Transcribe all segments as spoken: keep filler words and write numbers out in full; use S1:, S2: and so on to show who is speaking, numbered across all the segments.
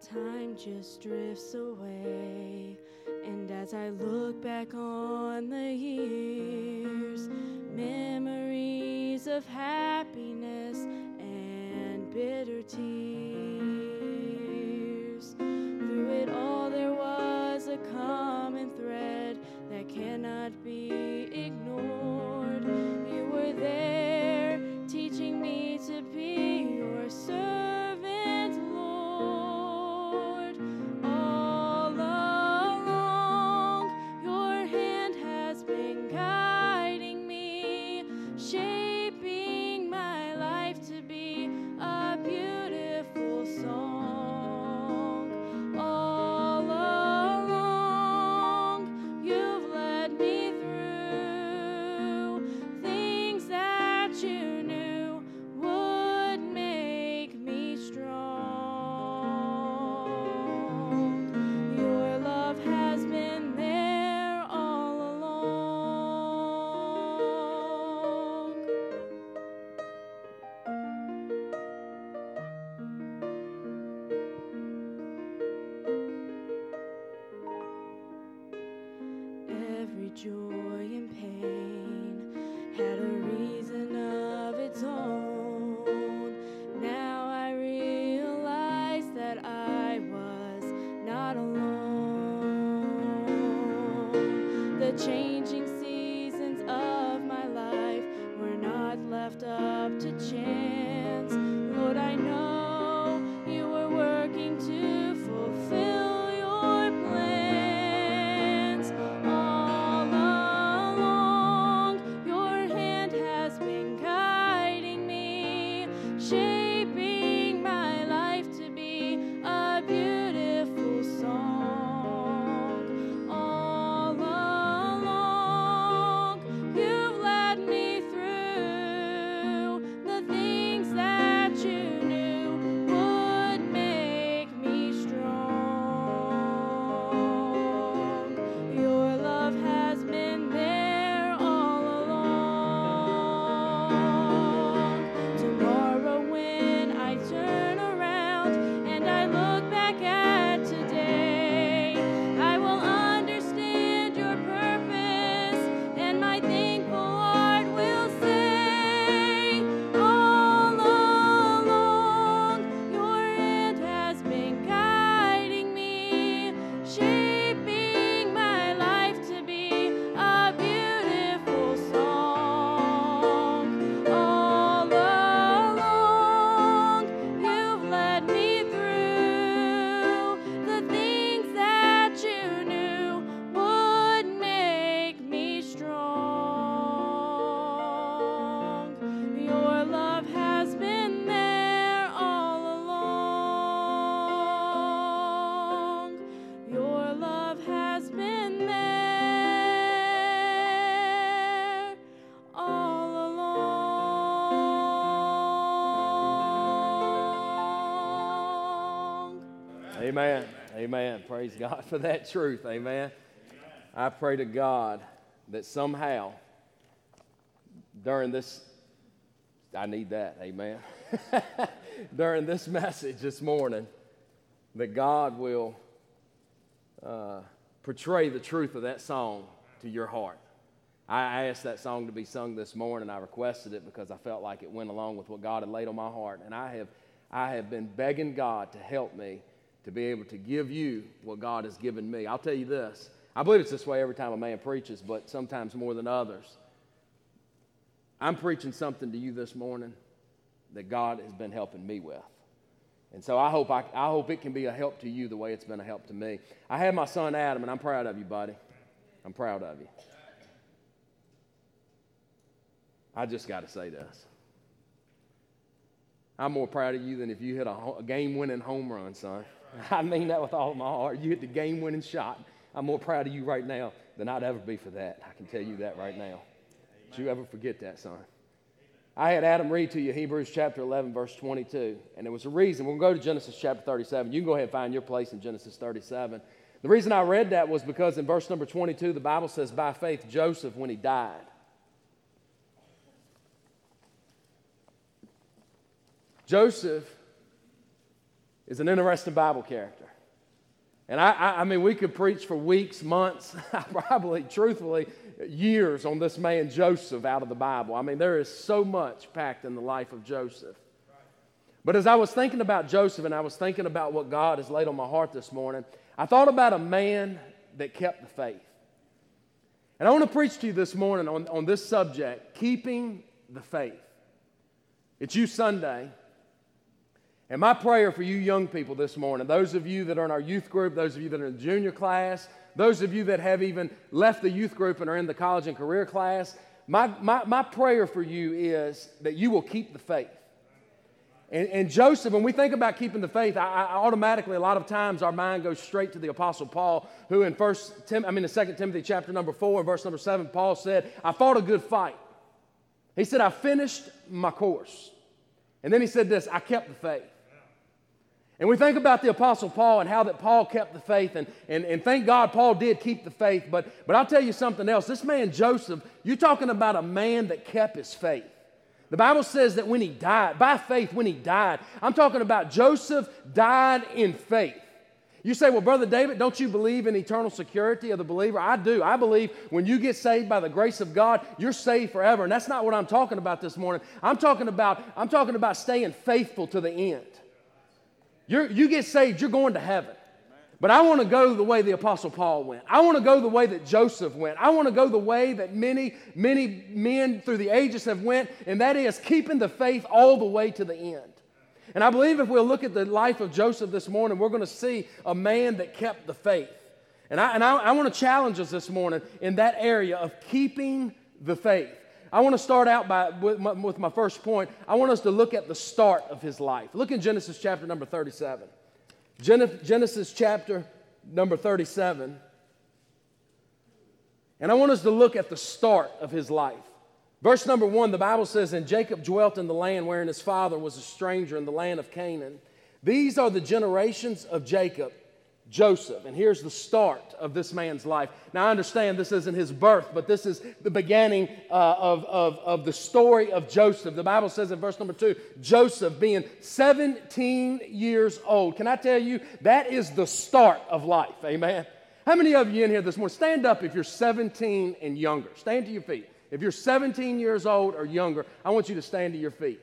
S1: Time just drifts away, and as I look back on the years, memories of happiness and bitter tears. Through it all there was a common thread that cannot be ignored. You were there teaching me to be your servant. Joy and pain had a reason of its own. Now I realize that I was not alone. The changing seasons of my life were not left up to chance. Lord, I know you were working to fulfill your plan.
S2: Amen. Amen. Praise God for that truth. Amen. I pray to God that somehow during this, I need that. Amen. During this message this morning, that God will uh, portray the truth of that song to your heart. I asked that song to be sung this morning. I requested it because I felt like it went along with what God had laid on my heart. And I have, I have been begging God to help me to be able to give you what God has given me. I'll tell you this. I believe it's this way every time a man preaches, but sometimes more than others. I'm preaching something to you this morning that God has been helping me with. And so I hope I, I hope it can be a help to you the way it's been a help to me. I have my son Adam, and I'm proud of you, buddy. I'm proud of you. I just got to say this. I'm more proud of you than if you hit a, a game-winning home run, son. I mean that with all of my heart. You hit the game-winning shot. I'm more proud of you right now than I'd ever be for that. I can tell you that right now. Don't you ever forget that, son. I had Adam read to you Hebrews chapter eleven, verse twenty-two, and there was a reason. We'll go to Genesis chapter thirty-seven. You can go ahead and find your place in Genesis thirty-seven. The reason I read that was because in verse number twenty-two, the Bible says, by faith, Joseph, when he died, Joseph is an interesting Bible character. And I, I, I mean, we could preach for weeks, months, probably, truthfully, years on this man Joseph out of the Bible. I mean, there is so much packed in the life of Joseph. But as I was thinking about Joseph and I was thinking about what God has laid on my heart this morning, I thought about a man that kept the faith. And I want to preach to you this morning on, on this subject, keeping the faith. It's You Sunday. And my prayer for you young people this morning, those of you that are in our youth group, those of you that are in the junior class, those of you that have even left the youth group and are in the college and career class, my, my, my prayer for you is that you will keep the faith. And, and Joseph, when we think about keeping the faith, I, I automatically, a lot of times, our mind goes straight to the Apostle Paul, who in First Tim, I mean, in Second Timothy chapter number four, verse number seven, Paul said, "I fought a good fight." He said, "I finished my course." And then he said this, "I kept the faith." And we think about the Apostle Paul and how that Paul kept the faith, and, and, and thank God Paul did keep the faith, but, but I'll tell you something else. This man Joseph, you're talking about a man that kept his faith. The Bible says that when he died, by faith when he died, I'm talking about Joseph died in faith. You say, "Well, Brother David, don't you believe in eternal security of the believer?" I do. I believe when you get saved by the grace of God, you're saved forever. And that's not what I'm talking about this morning. I'm talking about, I'm talking about staying faithful to the end. You're, you get saved, you're going to heaven. But I want to go the way the Apostle Paul went. I want to go the way that Joseph went. I want to go the way that many, many men through the ages have went, and that is keeping the faith all the way to the end. And I believe if we'll look at the life of Joseph this morning, we're going to see a man that kept the faith. And I, and I, I want to challenge us this morning in that area of keeping the faith. I want to start out by with my, with my first point. I want us to look at the start of his life. Look in Genesis chapter number thirty-seven. Genesis chapter number thirty-seven. And I want us to look at the start of his life. Verse number one, the Bible says, "And Jacob dwelt in the land wherein his father was a stranger, in the land of Canaan. These are the generations of Jacob, Joseph." And here's the start of this man's life. Now, I understand this isn't his birth, but this is the beginning uh, of, of, of the story of Joseph. The Bible says in verse number two, Joseph being seventeen years old. Can I tell you, that is the start of life, amen? How many of you in here this morning, stand up if you're seventeen and younger. Stand to your feet. If you're seventeen years old or younger, I want you to stand to your feet.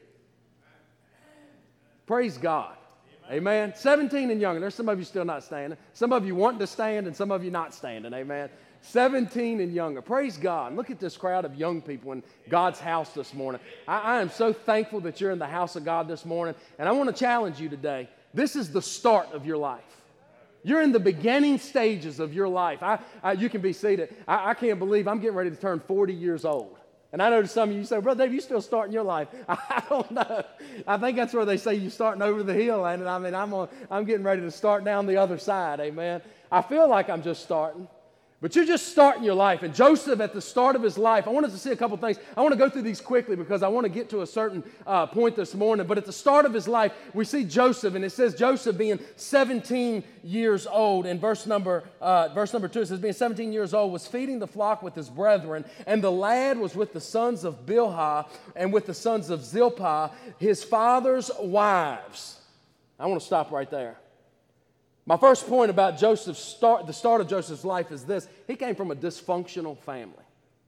S2: Praise God. Amen. seventeen and younger. There's some of you still not standing. Some of you wanting to stand and some of you not standing. Amen. seventeen and younger. Praise God. Look at this crowd of young people in God's house this morning. I, I am so thankful that you're in the house of God this morning. And I want to challenge you today. This is the start of your life. You're in the beginning stages of your life. I, I, you can be seated. I, I can't believe I'm getting ready to turn forty years old. And I know some of you say, "Brother Dave, you still starting your life." I don't know. I think that's where they say you're starting over the hill. And I mean, I'm, on, I'm getting ready to start down the other side. Amen. I feel like I'm just starting. But you're just starting your life. And Joseph, at the start of his life, I wanted to see a couple things. I want to go through these quickly because I want to get to a certain uh, point this morning. But at the start of his life, we see Joseph, and it says Joseph being seventeen years old. In verse number uh, verse number two, it says, "Being seventeen years old, was feeding the flock with his brethren, and the lad was with the sons of Bilhah and with the sons of Zilpah, his father's wives." I want to stop right there. My first point about Joseph's start, the start of Joseph's life is this. He came from a dysfunctional family.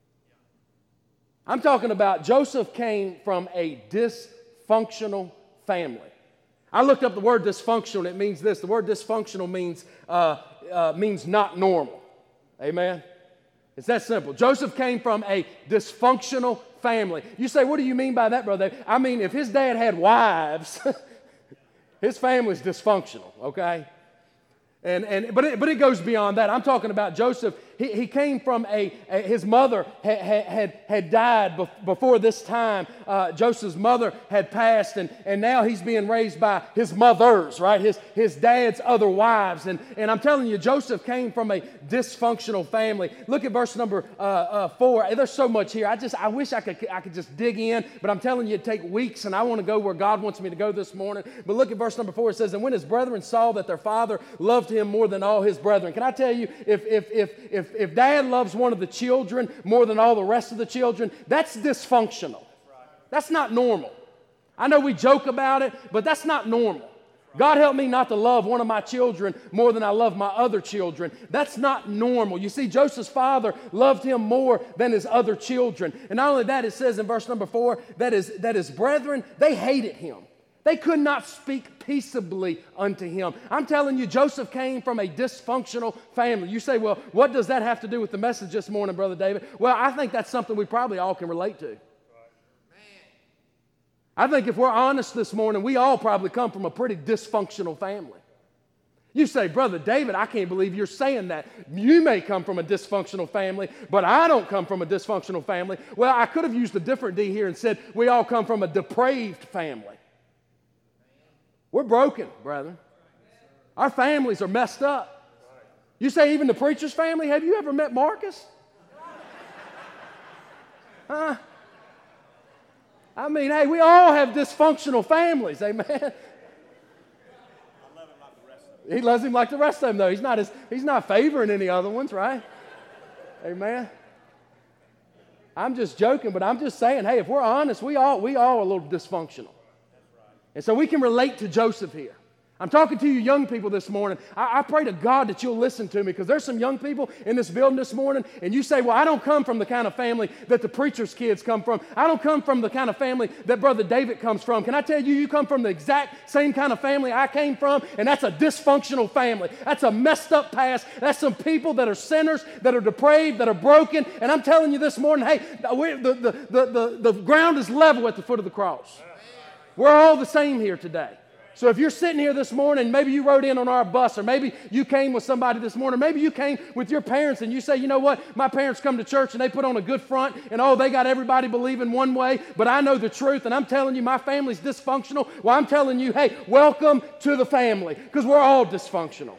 S2: I'm talking about Joseph came from a dysfunctional family. I looked up the word dysfunctional. It means this. The word dysfunctional means, uh, uh, means not normal. Amen? It's that simple. Joseph came from a dysfunctional family. You say, "What do you mean by that, brother?" I mean, if his dad had wives, his family's dysfunctional, okay? And, and, but, it, but it goes beyond that. I'm talking about Joseph. He, he came from a, a his mother had, had, had died bef- before this time. Uh, Joseph's mother had passed, and, and now he's being raised by his mothers, right? His, his dad's other wives. And, and I'm telling you, Joseph came from a dysfunctional family. Look at verse number uh, uh, four. There's so much here. I just I wish I could I could just dig in, but I'm telling you, it'd take weeks, and I want to go where God wants me to go this morning. But look at verse number four. It says, "And when his brethren saw that their father loved him more than all his brethren." Can I tell you, if if if if if dad loves one of the children more than all the rest of the children, that's dysfunctional. That's not normal. I know we joke about it, but that's not normal. God help me not to love one of my children more than I love my other children. That's not normal. You see, Joseph's father loved him more than his other children. And not only that, it says in verse number four, that his, that his brethren, they hated him. They could not speak peaceably unto him. I'm telling you, Joseph came from a dysfunctional family. You say, well, what does that have to do with the message this morning, Brother David? Well, I think that's something we probably all can relate to. I think if we're honest this morning, we all probably come from a pretty dysfunctional family. You say, Brother David, I can't believe you're saying that. You may come from a dysfunctional family, but I don't come from a dysfunctional family. Well, I could have used a different D here and said we all come from a depraved family. We're broken, brethren. Our families are messed up. You say even the preacher's family? Have you ever met Marcus? Huh? I mean, hey, we all have dysfunctional families, amen? I love him like the rest of them. He loves him like the rest of them, though. He's not, as, he's not favoring any other ones, right? Amen? I'm just joking, but I'm just saying, hey, if we're honest, we all, we all are a little dysfunctional. And so we can relate to Joseph here. I'm talking to you young people this morning. I, I pray to God that you'll listen to me, because there's some young people in this building this morning, and you say, well, I don't come from the kind of family that the preacher's kids come from. I don't come from the kind of family that Brother David comes from. Can I tell you, you come from the exact same kind of family I came from, and that's a dysfunctional family. That's a messed up past. That's some people that are sinners, that are depraved, that are broken. And I'm telling you this morning, hey, we're, the, the, the, the, the ground is level at the foot of the cross. We're all the same here today. So if you're sitting here this morning, maybe you rode in on our bus, or maybe you came with somebody this morning, maybe you came with your parents and you say, you know what, my parents come to church and they put on a good front and oh, they got everybody believing one way, but I know the truth and I'm telling you my family's dysfunctional. Well, I'm telling you, hey, welcome to the family, because we're all dysfunctional.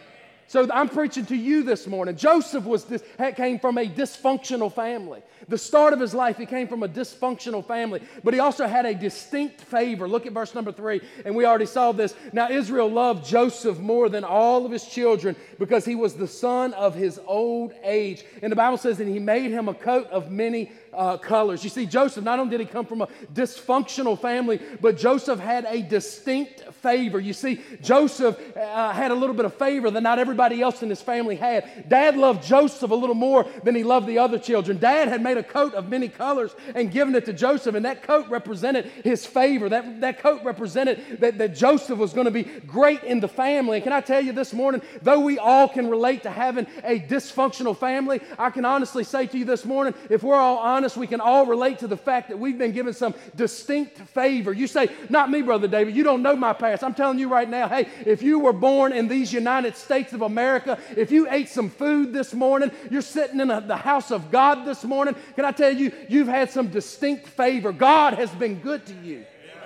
S2: So I'm preaching to you this morning. Joseph was this, came from a dysfunctional family. The start of his life, he came from a dysfunctional family, but he also had a distinct favor. Look at verse number three, and we already saw this. Now Israel loved Joseph more than all of his children, because he was the son of his old age. And the Bible says that he made him a coat of many Uh, colors. You see, Joseph, not only did he come from a dysfunctional family, but Joseph had a distinct favor. You see, Joseph uh, had a little bit of favor that not everybody else in his family had. Dad loved Joseph a little more than he loved the other children. Dad had made a coat of many colors and given it to Joseph, and that coat represented his favor. That, that coat represented that, that Joseph was going to be great in the family. And can I tell you this morning, though we all can relate to having a dysfunctional family, I can honestly say to you this morning, if we're all honest, we can all relate to the fact that we've been given some distinct favor. You say, not me, Brother David, you don't know my past. I'm telling you right now, hey, if you were born in these United States of America, if you ate some food this morning, you're sitting in a, the house of God this morning, can I tell you, you've had some distinct favor. God has been good to you.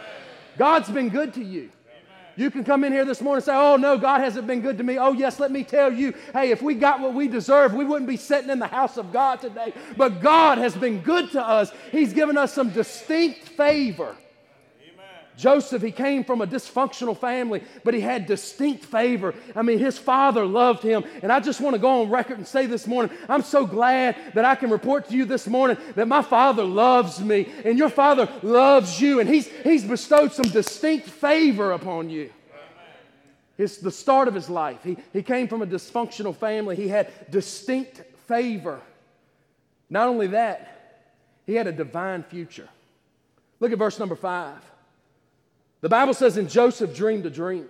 S2: God's been good to you. You can come in here this morning and say, oh, no, God hasn't been good to me. Oh, yes, let me tell you, hey, if we got what we deserve, we wouldn't be sitting in the house of God today. But God has been good to us. He's given us some distinct favor. Joseph, he came from a dysfunctional family, but he had distinct favor. I mean, his father loved him. And I just want to go on record and say this morning, I'm so glad that I can report to you this morning that my father loves me and your father loves you. And he's, he's bestowed some distinct favor upon you. It's the start of his life. He, he came from a dysfunctional family. He had distinct favor. Not only that, he had a divine future. Look at verse number five. The Bible says, and Joseph dreamed a dream.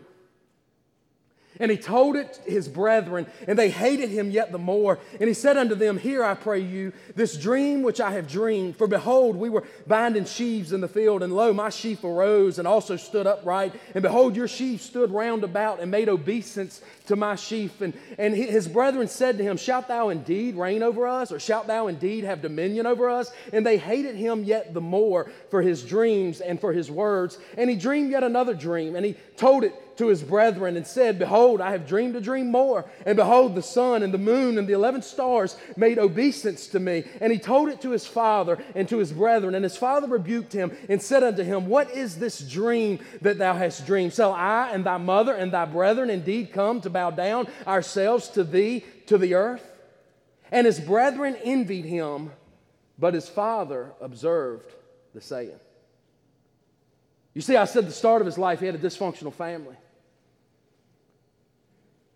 S2: And he told it to his brethren, and they hated him yet the more. And he said unto them, hear, I pray you, this dream which I have dreamed. For behold, we were binding sheaves in the field, and lo, my sheaf arose and also stood upright. And behold, your sheaf stood round about and made obeisance to my sheaf. And, and his brethren said to him, shalt thou indeed reign over us, or shalt thou indeed have dominion over us? And they hated him yet the more for his dreams and for his words. And he dreamed yet another dream, and he told it to his brethren and said, behold, I have dreamed a dream more. And behold, the sun and the moon and the eleven stars made obeisance to me. And he told it to his father and to his brethren. And his father rebuked him and said unto him, what is this dream that thou hast dreamed? Shall I and thy mother and thy brethren indeed come to bow down ourselves to thee to the earth? And his brethren envied him, but his father observed the saying. You see, I said the start of his life, he had a dysfunctional family.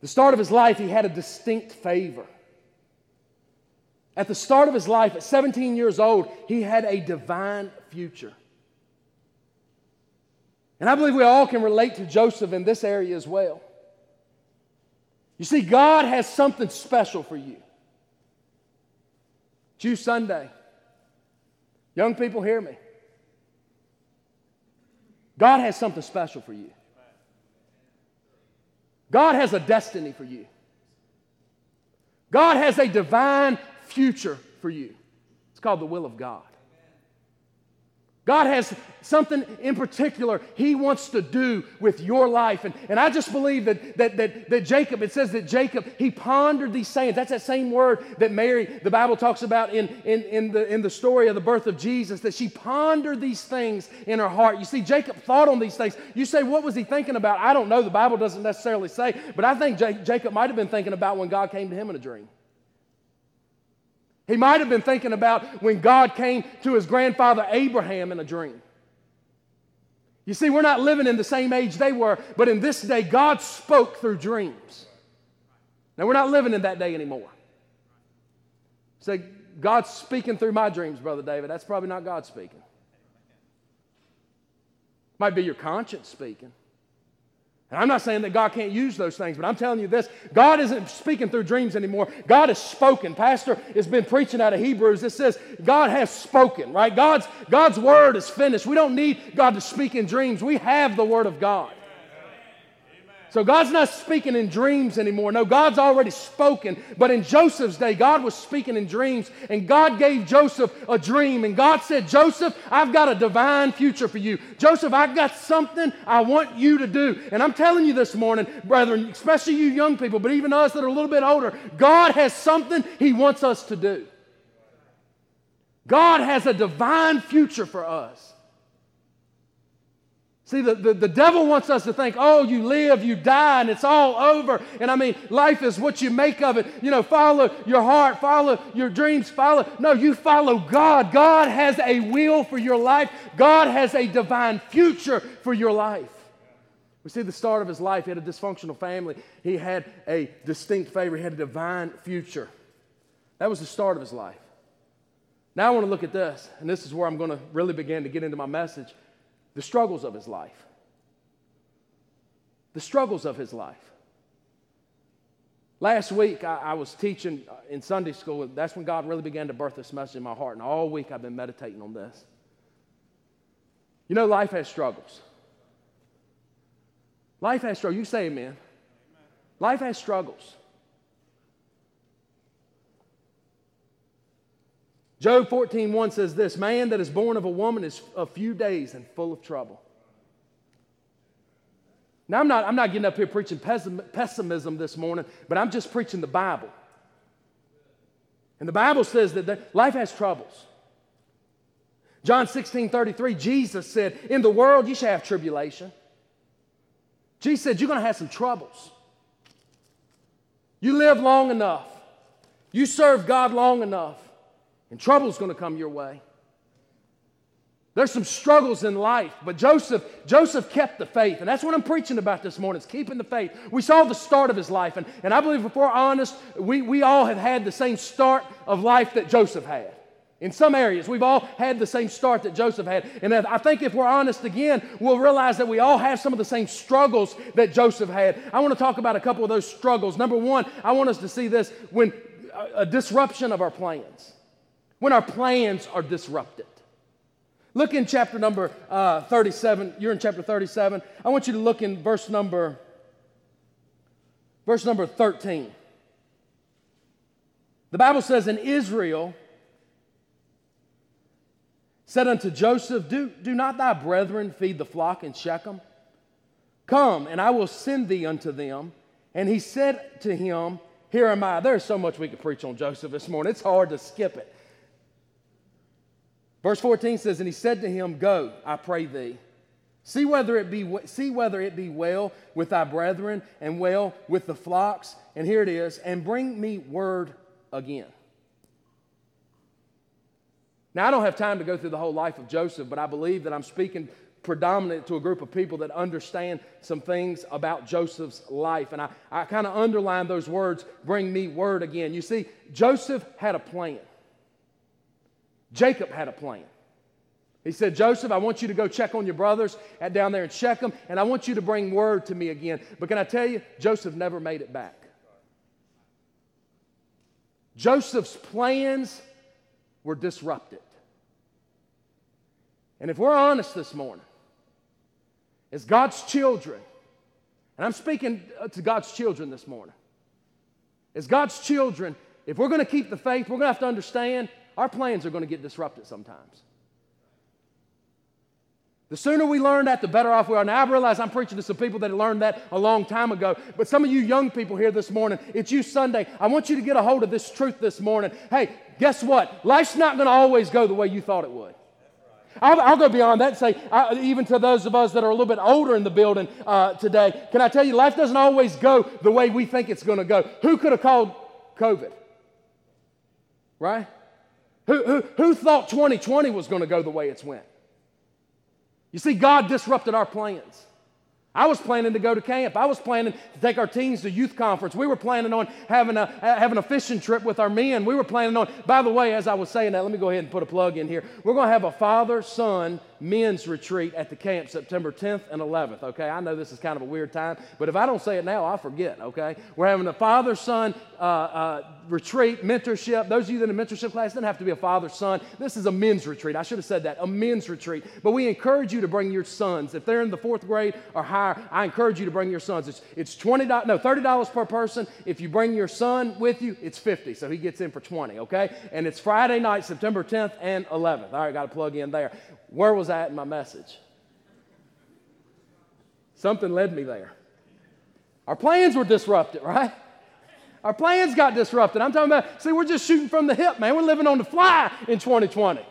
S2: The start of his life, he had a distinct favor. At the start of his life, at seventeen years old, he had a divine future. And I believe we all can relate to Joseph in this area as well. You see, God has something special for you. It's Sunday. Young people, hear me. God has something special for you. God has a destiny for you. God has a divine future for you. It's called the will of God. God has something in particular He wants to do with your life. And, and I just believe that, that, that, that Jacob, it says that Jacob, he pondered these sayings. That's that same word that Mary, the Bible talks about in, in, in, the, in the story of the birth of Jesus, that she pondered these things in her heart. You see, Jacob thought on these things. You say, what was he thinking about? I don't know. The Bible doesn't necessarily say. But I think J- Jacob might have been thinking about when God came to him in a dream. He might have been thinking about when God came to his grandfather Abraham in a dream. You see, we're not living in the same age they were, but in this day, God spoke through dreams. Now, we're not living in that day anymore. Say, God's speaking through my dreams, Brother David. That's probably not God speaking. Might be your conscience speaking. And I'm not saying that God can't use those things, but I'm telling you this, God isn't speaking through dreams anymore. God has spoken. Pastor has been preaching out of Hebrews. It says God has spoken, right? God's, God's word is finished. We don't need God to speak in dreams. We have the word of God. So God's not speaking in dreams anymore. No, God's already spoken. But in Joseph's day, God was speaking in dreams. And God gave Joseph a dream. And God said, Joseph, I've got a divine future for you. Joseph, I've got something I want you to do. And I'm telling you this morning, brethren, especially you young people, but even us that are a little bit older, God has something He wants us to do. God has a divine future for us. See, the, the, the devil wants us to think, oh, you live, you die, and it's all over. And I mean, life is what you make of it. You know, follow your heart, follow your dreams, follow. No, you follow God. God has a will for your life. God has a divine future for your life. We see the start of his life. He had a dysfunctional family. He had a distinct favor. He had a divine future. That was the start of his life. Now I want to look at this, and this is where I'm going to really begin to get into my message. The struggles of his life. The struggles of his life. Last week, I, I was teaching in Sunday school. That's when God really began to birth this message in my heart. And all week, I've been meditating on this. You know, life has struggles. Life has struggles. You say amen. Amen. Life has struggles. Job fourteen one says this, man that is born of a woman is a few days and full of trouble. Now, I'm not, I'm not getting up here preaching pessimism this morning, but I'm just preaching the Bible. And the Bible says that life has troubles. John sixteen thirty-three, Jesus said, in the world you shall have tribulation. Jesus said, you're going to have some troubles. You live long enough. You serve God long enough. And trouble's going to come your way. There's some struggles in life, but Joseph, Joseph kept the faith. And that's what I'm preaching about this morning, is keeping the faith. We saw the start of his life, and, and I believe if we're honest, we, we all have had the same start of life that Joseph had. In some areas, we've all had the same start that Joseph had. And I think if we're honest again, we'll realize that we all have some of the same struggles that Joseph had. I want to talk about a couple of those struggles. Number one, I want us to see this, when a, a disruption of our plans. When our plans are disrupted. Look in chapter number uh, thirty-seven. You're in chapter thirty-seven. I want you to look in verse number, verse number thirteen. The Bible says, and Israel said unto Joseph, do, do not thy brethren feed the flock in Shechem? Come, and I will send thee unto them. And he said to him, here am I. There's so much we could preach on Joseph this morning. It's hard to skip it. Verse fourteen says, and he said to him, go, I pray thee. See whether it be see whether it be well with thy brethren and well with the flocks. And here it is, and bring me word again. Now, I don't have time to go through the whole life of Joseph, but I believe that I'm speaking predominant to a group of people that understand some things about Joseph's life. And I, I kind of underline those words, bring me word again. You see, Joseph had a plan. Jacob had a plan. He said, Joseph, I want you to go check on your brothers at down there in Shechem, and I want you to bring word to me again. But can I tell you, Joseph never made it back. Joseph's plans were disrupted. And if we're honest this morning, as God's children, and I'm speaking to God's children this morning, as God's children, if we're going to keep the faith, we're going to have to understand our plans are going to get disrupted sometimes. The sooner we learn that, the better off we are. Now, I realize I'm preaching to some people that learned that a long time ago, but some of you young people here this morning, it's you Sunday. I want you to get a hold of this truth this morning. Hey, guess what? Life's not going to always go the way you thought it would. I'll, I'll go beyond that and say, I, even to those of us that are a little bit older in the building uh, today, can I tell you, life doesn't always go the way we think it's going to go. Who could have called COVID? Right? Who, who, who thought twenty twenty was going to go the way it's went? You see, God disrupted our plans. I was planning to go to camp. I was planning to take our teens to youth conference. We were planning on having a, having a fishing trip with our men. We were planning on, by the way, as I was saying that, let me go ahead and put a plug in here. We're going to have a father-son men's retreat at the camp September tenth and eleventh, okay? I know this is kind of a weird time, but if I don't say it now, I'll forget, okay? We're having a father-son uh, uh, retreat, mentorship. Those of you that are in the mentorship class, it doesn't have to be a father-son. This is a men's retreat. I should have said that, a men's retreat. But we encourage you to bring your sons. If they're in the fourth grade or higher, I encourage you to bring your sons. It's, it's twenty dollars, no, thirty dollars per person. If you bring your son with you, it's fifty dollars, so he gets in for twenty dollars, okay? And it's Friday night, September tenth and eleventh. All right, got to plug in there. Where was I at in my message? Something led me there. Our plans were disrupted, right? Our plans got disrupted. I'm talking about, see, we're just shooting from the hip, man. We're living on the fly in twenty twenty.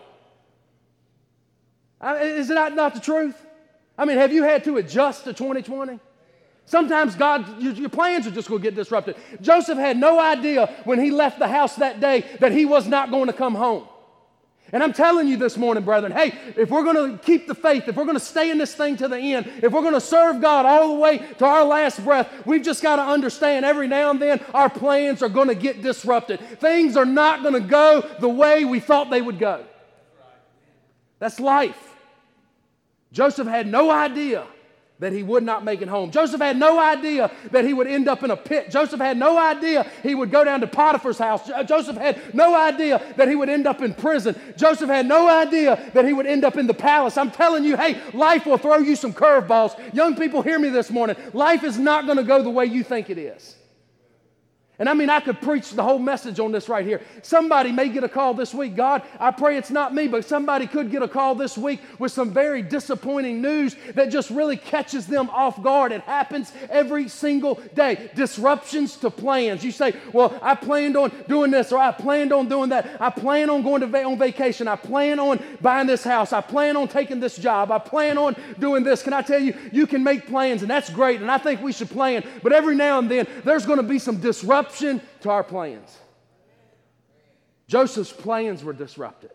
S2: I, is that not the truth? I mean, have you had to adjust to twenty twenty? Sometimes God, your, your plans are just going to get disrupted. Joseph had no idea when he left the house that day that he was not going to come home. And I'm telling you this morning, brethren, hey, if we're going to keep the faith, if we're going to stay in this thing to the end, if we're going to serve God all the way to our last breath, we've just got to understand every now and then our plans are going to get disrupted. Things are not going to go the way we thought they would go. That's life. Joseph had no idea that he would not make it home. Joseph had no idea that he would end up in a pit. Joseph had no idea he would go down to Potiphar's house. Joseph had no idea that he would end up in prison. Joseph had no idea that he would end up in the palace. I'm telling you, hey, life will throw you some curveballs. Young people, hear me this morning. Life is not going to go the way you think it is. And I mean, I could preach the whole message on this right here. Somebody may get a call this week. God, I pray it's not me, but somebody could get a call this week with some very disappointing news that just really catches them off guard. It happens every single day. Disruptions to plans. You say, well, I planned on doing this, or I planned on doing that. I plan on going to va- on vacation. I plan on buying this house. I plan on taking this job. I plan on doing this. Can I tell you, you can make plans, and that's great, and I think we should plan. But every now and then, there's going to be some disruption to our plans. Joseph's plans were disrupted.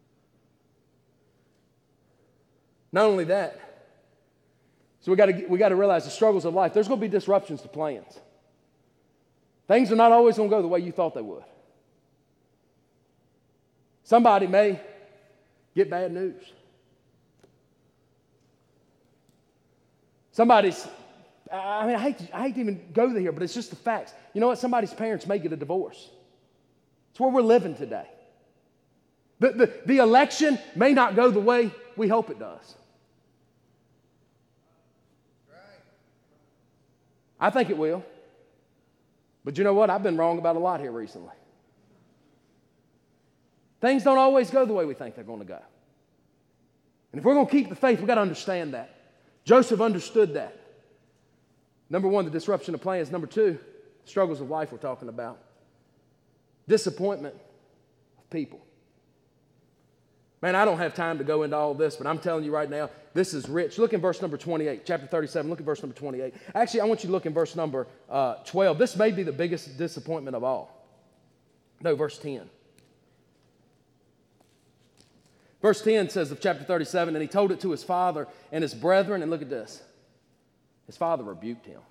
S2: Not only that, so we got to we got to realize the struggles of life. There's going to be disruptions to plans. Things are not always going to go the way you thought they would. Somebody may get bad news. Somebody's I mean, I hate, to, I hate to even go there, but it's just the facts. You know what? Somebody's parents may get a divorce. It's where we're living today. The, the, the election may not go the way we hope it does. I think it will. But you know what? I've been wrong about a lot here recently. Things don't always go the way we think they're going to go. And if we're going to keep the faith, we've got to understand that. Joseph understood that. Number one, the disruption of plans. Number two, struggles of life we're talking about. Disappointment of people. Man, I don't have time to go into all this, but I'm telling you right now, this is rich. Look in verse number twenty-eight, chapter thirty-seven. Look at verse number twenty-eight. Actually, I want you to look in verse number uh, twelve. This may be the biggest disappointment of all. No, verse ten. Verse ten says of chapter thirty-seven, and he told it to his father and his brethren, and look at this. His father rebuked him.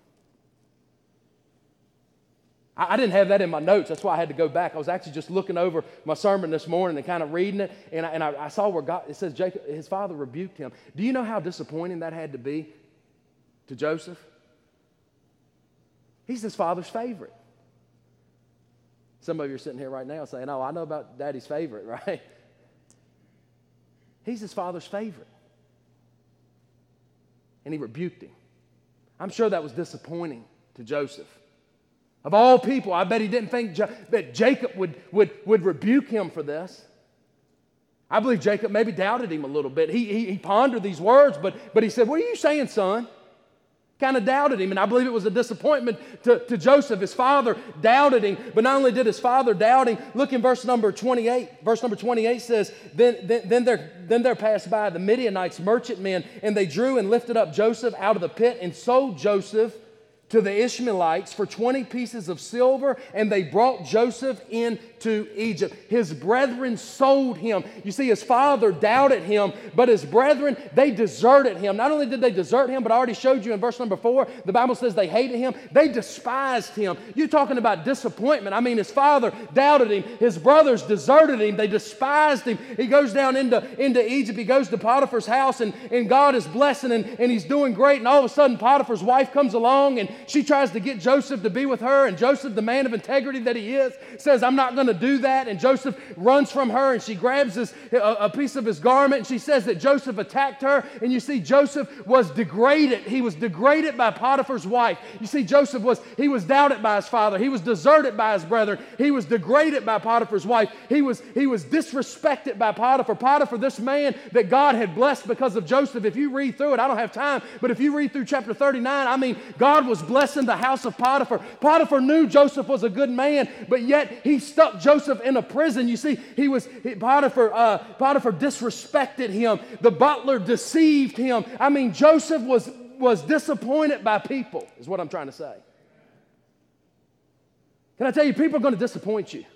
S2: I, I didn't have that in my notes. That's why I had to go back. I was actually just looking over my sermon this morning and kind of reading it, and I, and I, I saw where God, it says Jacob, his father rebuked him. Do you know how disappointing that had to be to Joseph? He's his father's favorite. Some of you are sitting here right now saying, oh, I know about daddy's favorite, right? He's his father's favorite. And he rebuked him. I'm sure that was disappointing to Joseph. Of all people, I bet he didn't think jo- that Jacob would, would, would rebuke him for this. I believe Jacob maybe doubted him a little bit. He, he, he pondered these words, but, but he said, what are you saying, son? Kind of doubted him, and I believe it was a disappointment to, to Joseph. His father doubted him, but not only did his father doubt him, look in verse number twenty-eight. Verse number twenty-eight says, then, then, then, there, then there passed by the Midianites, merchantmen, and they drew and lifted up Joseph out of the pit and sold Joseph to the Ishmaelites for twenty pieces of silver, and they brought Joseph into Egypt. His brethren sold him. You see, his father doubted him, but his brethren, they deserted him. Not only did they desert him, but I already showed you in verse number four, the Bible says they hated him. They despised him. You're talking about disappointment. I mean, his father doubted him. His brothers deserted him. They despised him. He goes down into, into Egypt. He goes to Potiphar's house, and, and God is blessing, and, and he's doing great, and all of a sudden Potiphar's wife comes along, and she tries to get Joseph to be with her, and Joseph, the man of integrity that he is, says, I'm not going to do that, and Joseph runs from her, and she grabs his, a, a piece of his garment, and she says that Joseph attacked her, and you see Joseph was degraded. He was degraded by Potiphar's wife. You see Joseph was, he was doubted by his father. He was deserted by his brethren. He was degraded by Potiphar's wife. He was, he was disrespected by Potiphar. Potiphar, this man that God had blessed because of Joseph, if you read through it, I don't have time, but if you read through chapter thirty-nine, I mean, God was blessing the house of Potiphar. Potiphar knew Joseph was a good man, but yet he stuck Joseph in a prison. You see, he was he, Potiphar. Uh, Potiphar disrespected him. The butler deceived him. I mean, Joseph was was disappointed by people. Is what I'm trying to say. Can I tell you, people are going to disappoint you.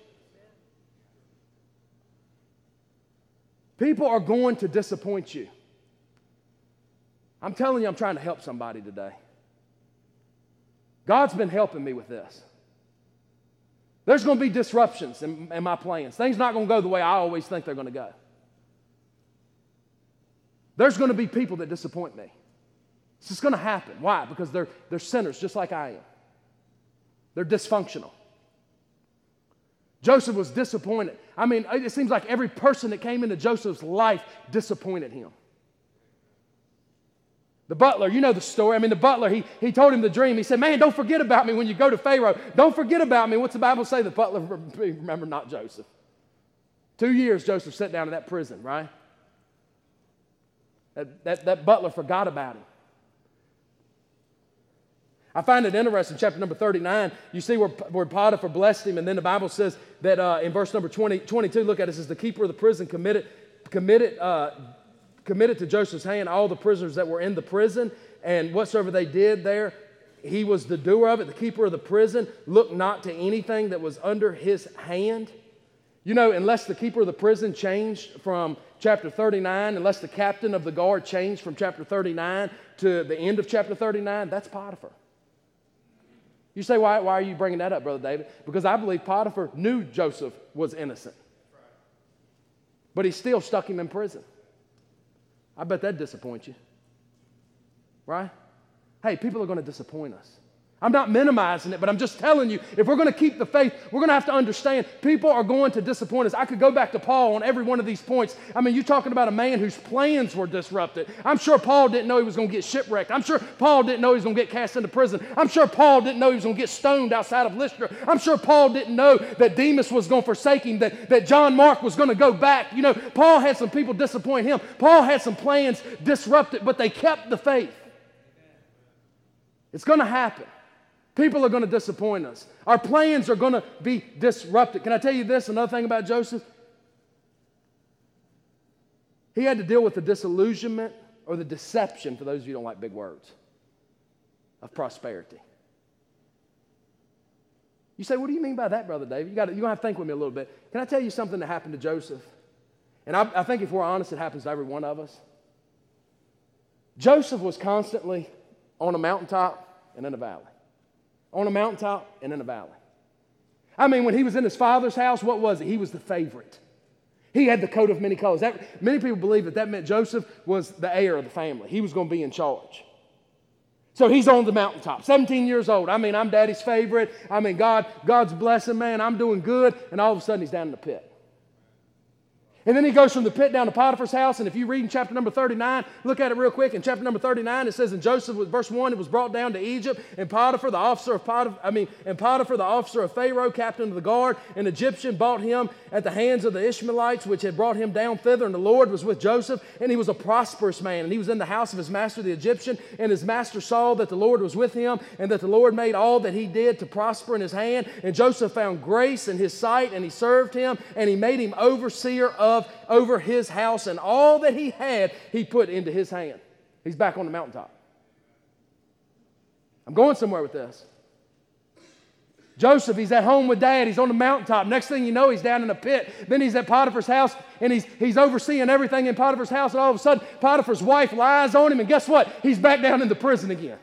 S2: People are going to disappoint you. I'm telling you, I'm trying to help somebody today. God's been helping me with this. There's going to be disruptions in, in my plans. Things not going to go the way I always think they're going to go. There's going to be people that disappoint me. It's just going to happen. Why? Because they're, they're sinners just like I am. They're dysfunctional. Joseph was disappointed. I mean, it seems like every person that came into Joseph's life disappointed him. The butler, you know the story. I mean, the butler, he, he told him the dream. He said, man, don't forget about me when you go to Pharaoh. Don't forget about me. What's the Bible say? The butler remembered not Joseph. Two years Joseph sat down in that prison, right? That, that, that butler forgot about him. I find it interesting, chapter number thirty-nine, you see where, where Potiphar blessed him, and then the Bible says that uh, in verse number twenty, twenty-two, look at it, it says, the keeper of the prison committed, committed, uh, committed to Joseph's hand all the prisoners that were in the prison, and whatsoever they did there, he was the doer of it. The keeper of the prison looked not to anything that was under his hand. You know, unless the keeper of the prison changed from chapter thirty-nine, unless the captain of the guard changed from chapter thirty-nine to the end of chapter thirty-nine, that's Potiphar. You say, why, why are you bringing that up, Brother David? Because I believe Potiphar knew Joseph was innocent. But he still stuck him in prison. I bet that disappoints you. Right? Hey, people are going to disappoint us. I'm not minimizing it, but I'm just telling you, if we're going to keep the faith, we're going to have to understand people are going to disappoint us. I could go back to Paul on every one of these points. I mean, you're talking about a man whose plans were disrupted. I'm sure Paul didn't know he was going to get shipwrecked. I'm sure Paul didn't know he was going to get cast into prison. I'm sure Paul didn't know he was going to get stoned outside of Lystra. I'm sure Paul didn't know that Demas was going to forsake him, that, that John Mark was going to go back. You know, Paul had some people disappoint him. Paul had some plans disrupted, but they kept the faith. It's going to happen. People are going to disappoint us. Our plans are going to be disrupted. Can I tell you this, another thing about Joseph? He had to deal with the disillusionment or the deception, for those of you who don't like big words, of prosperity. You say, what do you mean by that, Brother David? You got you're going to have to think with me a little bit. Can I tell you something that happened to Joseph? And I, I think if we're honest, it happens to every one of us. Joseph was constantly on a mountaintop and in a valley. On a mountaintop and in a valley. I mean, when he was in his father's house, what was it? He was the favorite. He had the coat of many colors. That, many people believe that that meant Joseph was the heir of the family. He was going to be in charge. So he's on the mountaintop, seventeen years old. I mean, I'm daddy's favorite. I mean, God, God's blessing, man. I'm doing good. And all of a sudden, he's down in the pit. And then he goes from the pit down to Potiphar's house. And if you read in chapter number thirty-nine, look at it real quick. In chapter number thirty-nine, it says in Joseph, verse one, it was brought down to Egypt. And Potiphar, the officer of Potiphar, I mean, and Potiphar, the officer of Pharaoh, captain of the guard, an Egyptian, bought him at the hands of the Ishmaelites, which had brought him down thither. And the Lord was with Joseph, and he was a prosperous man. And he was in the house of his master, the Egyptian. And his master saw that the Lord was with him, and that the Lord made all that he did to prosper in his hand. And Joseph found grace in his sight, and he served him, and he made him overseer of over his house, and all that he had, he put into his hand. He's back on the mountaintop. I'm going somewhere with this. Joseph, he's at home with dad. He's on the mountaintop. Next thing you know, he's down in a pit. Then he's at Potiphar's house, and he's, he's overseeing everything in Potiphar's house, and all of a sudden, Potiphar's wife lies on him, and guess what? He's back down in the prison again.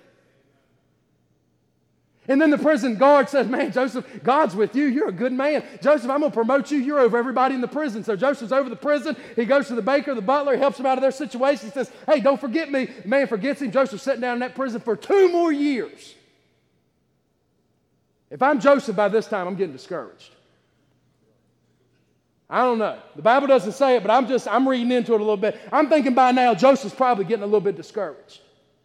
S2: And then the prison guard says, man, Joseph, God's with you. You're a good man. Joseph, I'm going to promote you. You're over everybody in the prison. So Joseph's over the prison. He goes to the baker, the butler. He helps him out of their situation. He says, hey, don't forget me. The man forgets him. Joseph's sitting down in that prison for two more years. If I'm Joseph by this time, I'm getting discouraged. I don't know. The Bible doesn't say it, but I'm just, I'm reading into it a little bit. I'm thinking by now Joseph's probably getting a little bit discouraged.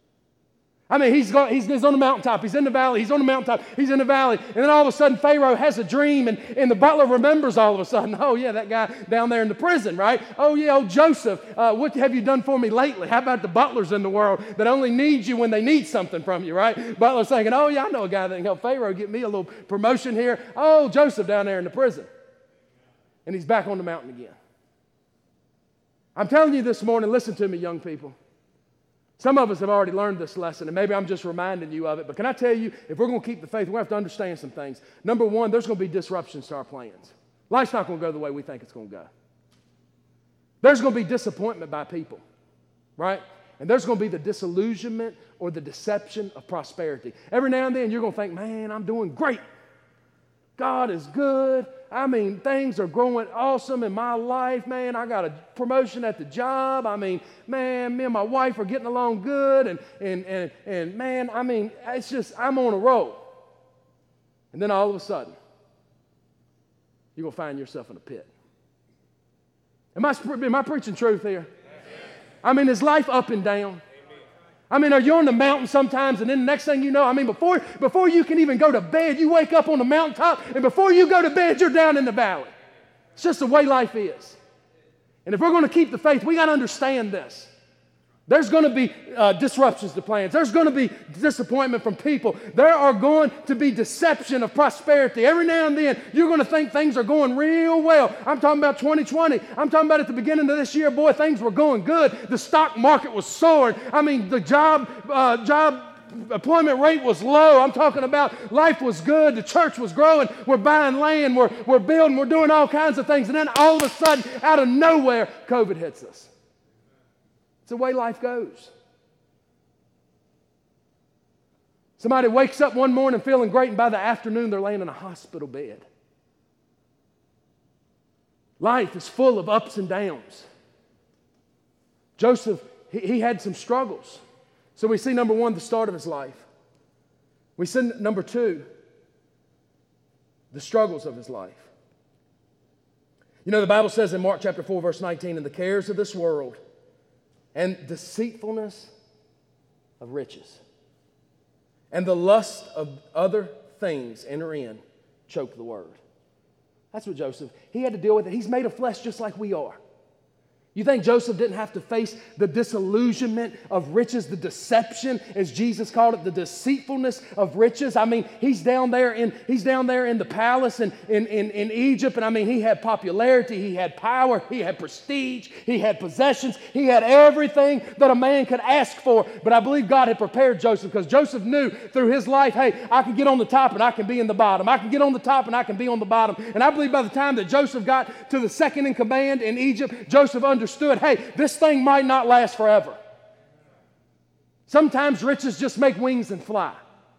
S2: I mean, he's, gone, he's, he's on the mountaintop. He's in the valley. He's on the mountaintop. He's in the valley. And then all of a sudden, Pharaoh has a dream, and, and the butler remembers all of a sudden, oh, yeah, that guy down there in the prison, right? Oh, yeah, oh, Joseph, uh, what have you done for me lately? How about the butlers in the world that only need you when they need something from you, right? Butler's thinking, oh, yeah, I know a guy that can help Pharaoh get me a little promotion here. Oh, Joseph down there in the prison. And he's back on the mountain again. I'm telling you this morning, listen to me, young people. Some of us have already learned this lesson, and maybe I'm just reminding you of it. But can I tell you, if we're going to keep the faith, we're going to have to understand some things. Number one, there's going to be disruptions to our plans. Life's not going to go the way we think it's going to go. There's going to be disappointment by people, right? And there's going to be the disillusionment or the deception of prosperity. Every now and then, you're going to think, man, I'm doing great. God is good. I mean, things are growing awesome in my life, man. I got a promotion at the job. I mean, man, me and my wife are getting along good. And, and, and, and man, I mean, it's just, I'm on a roll. And then all of a sudden, you're going to find yourself in a pit. Am I, am I preaching truth here? I mean, is life up and down? I mean, are you on the mountain sometimes, and then the next thing you know, I mean, before, before you can even go to bed, you wake up on the mountaintop, and before you go to bed, you're down in the valley. It's just the way life is. And if we're going to keep the faith, we got to understand this. There's going to be uh, disruptions to plans. There's going to be disappointment from people. There are going to be deception of prosperity. Every now and then, you're going to think things are going real well. I'm talking about twenty twenty. I'm talking about at the beginning of this year, boy, things were going good. The stock market was soaring. I mean, the job, uh, job employment rate was low. I'm talking about life was good. The church was growing. We're buying land. We're, we're building. We're doing all kinds of things. And then all of a sudden, out of nowhere, COVID hits us. It's the way life goes. Somebody wakes up one morning feeling great, and by the afternoon they're laying in a hospital bed. Life is full of ups and downs. Joseph, he, he had some struggles. So we see, number one, the start of his life. We see, number two, the struggles of his life. You know, the Bible says in Mark chapter four, verse nineteen, "And the cares of this world and deceitfulness of riches and the lust of other things enter in, choke the word." That's what Joseph, he had to deal with it. He's made of flesh just like we are. You think Joseph didn't have to face the disillusionment of riches, the deception, as Jesus called it, the deceitfulness of riches? I mean, he's down there in, he's down there in the palace in, in, in, in Egypt, and I mean, he had popularity, he had power, he had prestige, he had possessions, he had everything that a man could ask for. But I believe God had prepared Joseph, because Joseph knew through his life, hey, I can get on the top and I can be in the bottom. I can get on the top and I can be on the bottom. And I believe by the time that Joseph got to the second in command in Egypt, Joseph understood understood, hey, this thing might not last forever. Sometimes riches just make wings and fly.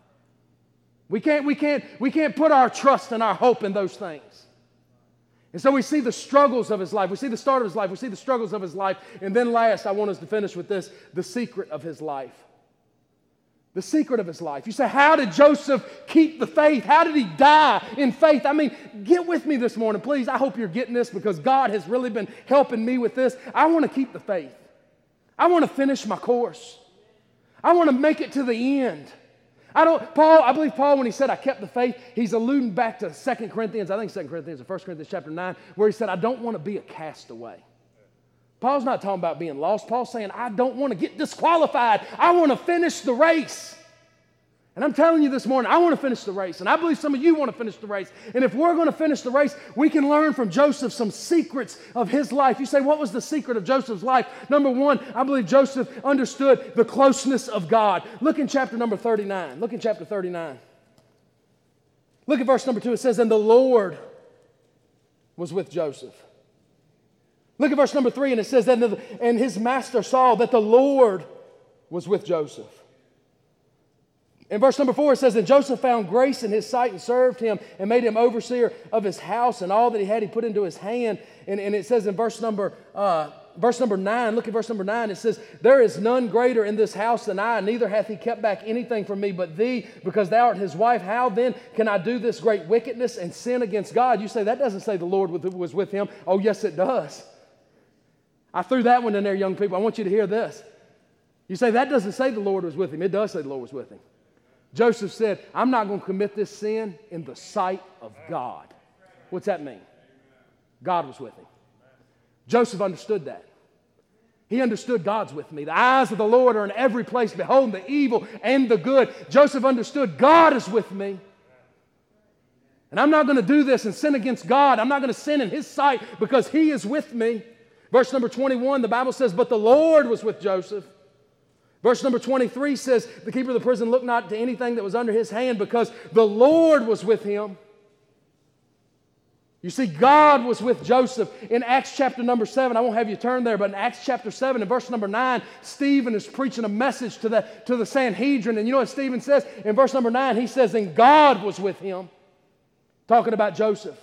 S2: We can't, we can't, we can't put our trust and our hope in those things. And so we see the struggles of his life. We see the start of his life. We see the struggles of his life. And then last, I want us to finish with this, the secret of his life. The secret of his life. You say, how did Joseph keep the faith? How did he die in faith? I mean, get with me this morning, please. I hope you're getting this, because God has really been helping me with this. I want to keep the faith. I want to finish my course. I want to make it to the end. I don't, Paul, I believe Paul, when he said I kept the faith, he's alluding back to Second Corinthians, I think Second Corinthians or First Corinthians chapter nine, where he said, I don't want to be a castaway. Paul's not talking about being lost. Paul's saying, I don't want to get disqualified. I want to finish the race. And I'm telling you this morning, I want to finish the race. And I believe some of you want to finish the race. And if we're going to finish the race, we can learn from Joseph some secrets of his life. You say, what was the secret of Joseph's life? Number one, I believe Joseph understood the closeness of God. Look in chapter number thirty-nine. Look in chapter thirty-nine. Look at verse number two. It says, and the Lord was with Joseph. Look at verse number three, and it says, and, the, and his master saw that the Lord was with Joseph. In verse number four, it says, and Joseph found grace in his sight and served him and made him overseer of his house, and all that he had he put into his hand. And, and it says in verse number, uh, verse number nine, look at verse number nine, it says, there is none greater in this house than I, neither hath he kept back anything from me but thee, because thou art his wife. How then can I do this great wickedness and sin against God? You say, that doesn't say the Lord was with him. Oh, yes, it does. I threw that one in there, young people. I want you to hear this. You say, that doesn't say the Lord was with him. It does say the Lord was with him. Joseph said, I'm not going to commit this sin in the sight of God. What's that mean? God was with him. Joseph understood that. He understood God's with me. The eyes of the Lord are in every place, beholding the evil and the good. Joseph understood God is with me. And I'm not going to do this and sin against God. I'm not going to sin in his sight because he is with me. Verse number twenty-one, the Bible says, but the Lord was with Joseph. Verse number twenty-three says, the keeper of the prison looked not to anything that was under his hand, because the Lord was with him. You see, God was with Joseph. In Acts chapter number seven, I won't have you turn there, but in Acts chapter seven, in verse number nine, Stephen is preaching a message to the, to the Sanhedrin. And you know what Stephen says? In verse number nine, he says, and God was with him. Talking about Joseph.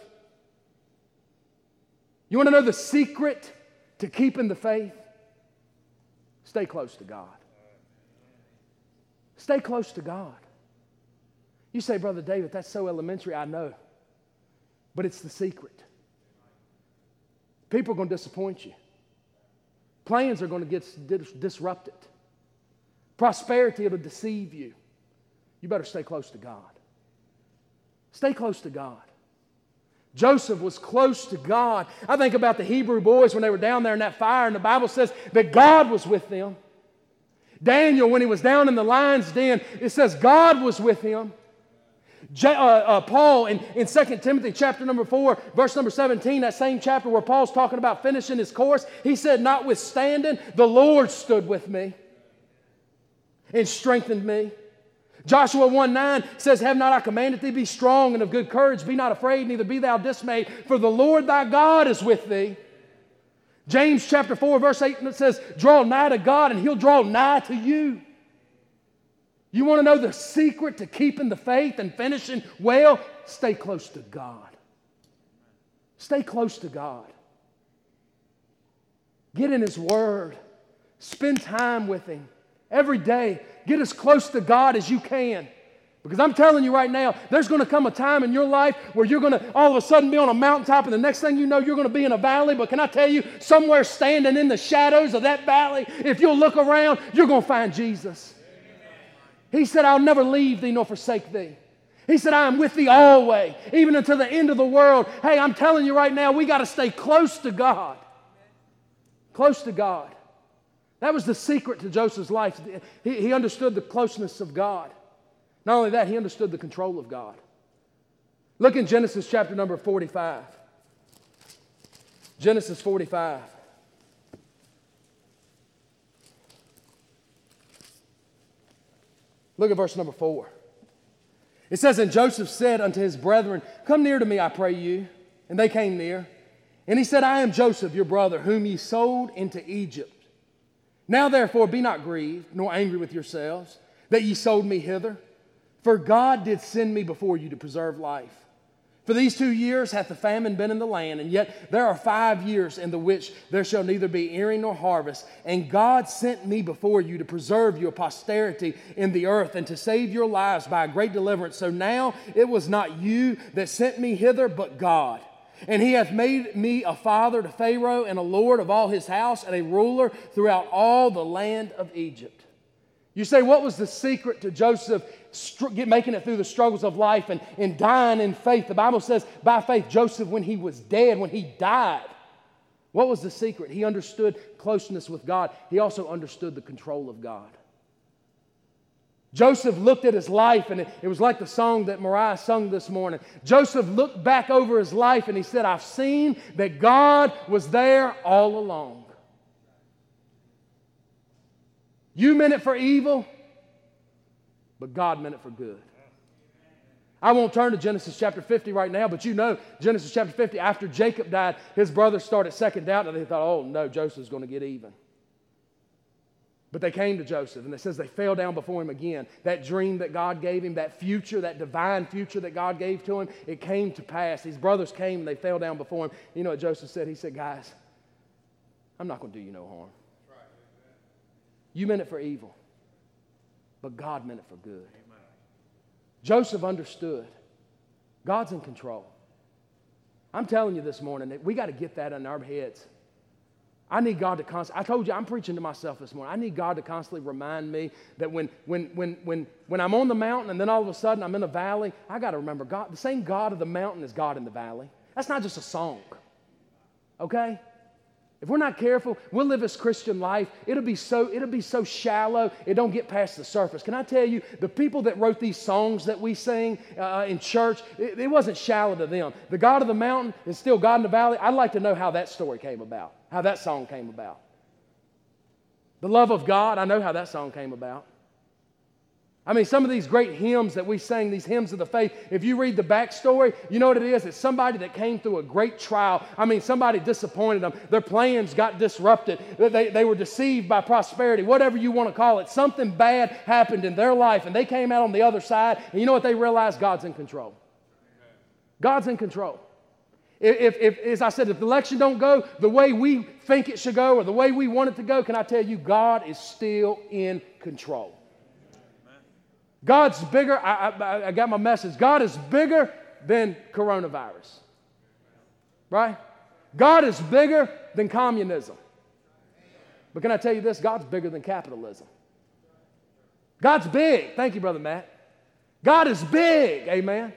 S2: You want to know the secret to keeping the faith? Stay close to God. Stay close to God. You say, Brother David, that's so elementary. I know. But it's the secret. People are going to disappoint you. Plans are going to get dis- disrupted. Prosperity will deceive you. You better stay close to God. Stay close to God. Joseph was close to God. I think about the Hebrew boys when they were down there in that fire, and the Bible says that God was with them. Daniel, when he was down in the lion's den, it says God was with him. J- uh, uh, Paul in, in Second Timothy chapter number four, verse number seventeen, that same chapter where Paul's talking about finishing his course, he said, notwithstanding, the Lord stood with me and strengthened me. Joshua one nine says, have not I commanded thee, be strong and of good courage, be not afraid, neither be thou dismayed, for the Lord thy God is with thee. James chapter four, verse eight says, draw nigh to God and he'll draw nigh to you. You want to know the secret to keeping the faith and finishing well? Stay close to God. Stay close to God. Get in his word. Spend time with him. Every day, get as close to God as you can. Because I'm telling you right now, there's going to come a time in your life where you're going to all of a sudden be on a mountaintop, and the next thing you know, you're going to be in a valley. But can I tell you, somewhere standing in the shadows of that valley, if you'll look around, you're going to find Jesus. He said, I'll never leave thee nor forsake thee. He said, I am with thee always, even until the end of the world. Hey, I'm telling you right now, we got to stay close to God. close to God. That was the secret to Joseph's life. He, he understood the closeness of God. Not only that, he understood the control of God. Look in Genesis chapter number forty-five. Genesis forty-five. Look at verse number four. It says, and Joseph said unto his brethren, come near to me, I pray you. And they came near. And he said, I am Joseph, your brother, whom ye sold into Egypt. Now therefore be not grieved, nor angry with yourselves, that ye sold me hither. For God did send me before you to preserve life. For these two years hath the famine been in the land, and yet there are five years in the which there shall neither be earing nor harvest. And God sent me before you to preserve your posterity in the earth, and to save your lives by a great deliverance. So now it was not you that sent me hither, but God. And he hath made me a father to Pharaoh, and a lord of all his house, and a ruler throughout all the land of Egypt. You say, what was the secret to Joseph making it through the struggles of life and, and dying in faith? The Bible says, by faith, Joseph, when he was dead, when he died, what was the secret? He understood closeness with God. He also understood the control of God. Joseph looked at his life, and it, it was like the song that Mariah sung this morning. Joseph looked back over his life, and he said, I've seen that God was there all along. You meant it for evil, but God meant it for good. I won't turn to Genesis chapter fifty right now, but you know Genesis chapter fifty, after Jacob died, his brothers started second doubt, and they thought, oh no, Joseph's going to get even. But they came to Joseph, and it says they fell down before him again. That dream that God gave him, that future, that divine future that God gave to him, it came to pass. These brothers came, and they fell down before him. You know what Joseph said? He said, guys, I'm not going to do you no harm. You meant it for evil, but God meant it for good. Amen. Joseph understood. God's in control. I'm telling you this morning that we got to get that in our heads. I need God to constantly, I told you, I'm preaching to myself this morning. I need God to constantly remind me that when, when, when, when, when I'm on the mountain and then all of a sudden I'm in a valley, I got to remember God, the same God of the mountain is God in the valley. That's not just a song, okay? If we're not careful, we'll live this Christian life. It'll be so, it'll be so shallow, it don't get past the surface. Can I tell you, the people that wrote these songs that we sing uh, in church, it, it wasn't shallow to them. The God of the mountain is still God in the valley. I'd like to know how that story came about, how that song came about. The love of God, I know how that song came about. I mean, some of these great hymns that we sing, these hymns of the faith, if you read the backstory, you know what it is? It's somebody that came through a great trial. I mean, somebody disappointed them. Their plans got disrupted. They, they were deceived by prosperity, whatever you want to call it. Something bad happened in their life, and they came out on the other side, and you know what they realized? God's in control. God's in control. If, if, as I said, if the election don't go the way we think it should go or the way we want it to go, can I tell you, God is still in control. God's bigger. I, I, I got my message. God is bigger than coronavirus. Right? God is bigger than communism. But can I tell you this? God's bigger than capitalism. God's big. Thank you, Brother Matt. God is big. Amen.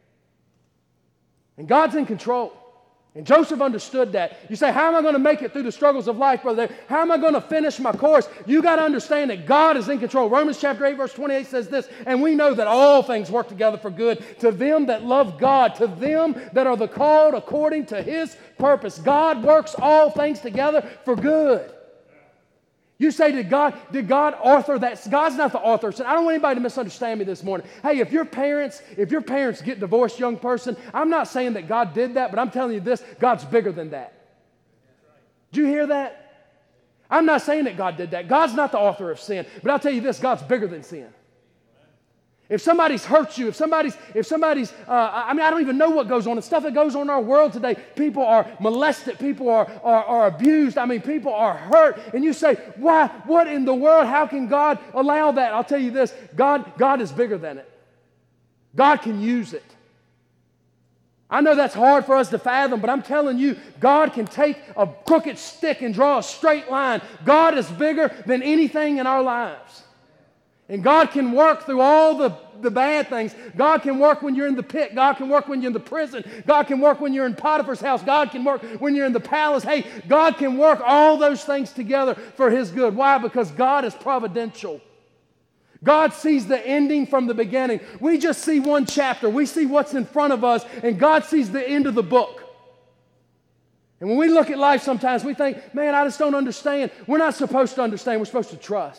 S2: And God's in control. And Joseph understood that. You say, how am I going to make it through the struggles of life, brother? How am I going to finish my course? You got to understand that God is in control. Romans chapter eight, verse twenty-eight says this, and we know that all things work together for good to them that love God, to them that are the called according to His purpose. God works all things together for good. You say, did God, did God author that? God's not the author. So I don't want anybody to misunderstand me this morning. Hey, if your parents, if your parents get divorced, young person, I'm not saying that God did that, but I'm telling you this, God's bigger than that. Did you hear that? I'm not saying that God did that. God's not the author of sin, but I'll tell you this, God's bigger than sin. If somebody's hurt you, if somebody's, if somebody's, uh, I mean, I don't even know what goes on. The stuff that goes on in our world today, people are molested, people are, are, are abused. I mean, people are hurt. And you say, why, what in the world? How can God allow that? I'll tell you this, God, God is bigger than it. God can use it. I know that's hard for us to fathom, but I'm telling you, God can take a crooked stick and draw a straight line. God is bigger than anything in our lives. And God can work through all the the bad things. God can work when you're in the pit. God can work when you're in the prison. God can work when you're in Potiphar's house. God can work when you're in the palace. Hey, God can work all those things together for His good. Why? Because God is providential. God sees the ending from the beginning. We just see one chapter. We see what's in front of us, and God sees the end of the book. And when we look at life sometimes, we think, man, I just don't understand. We're not supposed to understand. We're supposed to trust.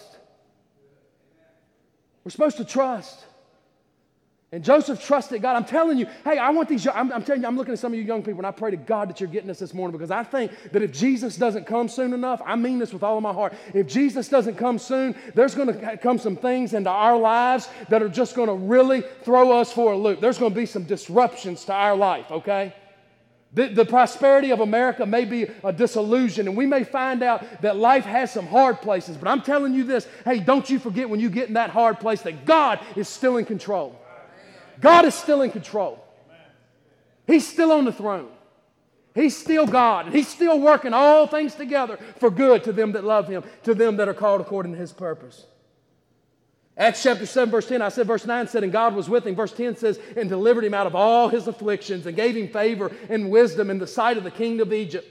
S2: We're supposed to trust. And Joseph trusted God. I'm telling you, hey, I want these, I'm, I'm telling you, I'm looking at some of you young people, and I pray to God that you're getting this this morning, because I think that if Jesus doesn't come soon enough, I mean this with all of my heart, if Jesus doesn't come soon, there's going to come some things into our lives that are just going to really throw us for a loop. There's going to be some disruptions to our life, okay? The, the prosperity of America may be a disillusion, and we may find out that life has some hard places, but I'm telling you this, hey, don't you forget when you get in that hard place that God is still in control. God is still in control. He's still on the throne. He's still God, and He's still working all things together for good to them that love Him, to them that are called according to His purpose. Acts chapter seven, verse ten, I said verse nine said, and God was with him. Verse ten says, and delivered him out of all his afflictions, and gave him favor and wisdom in the sight of the king of Egypt.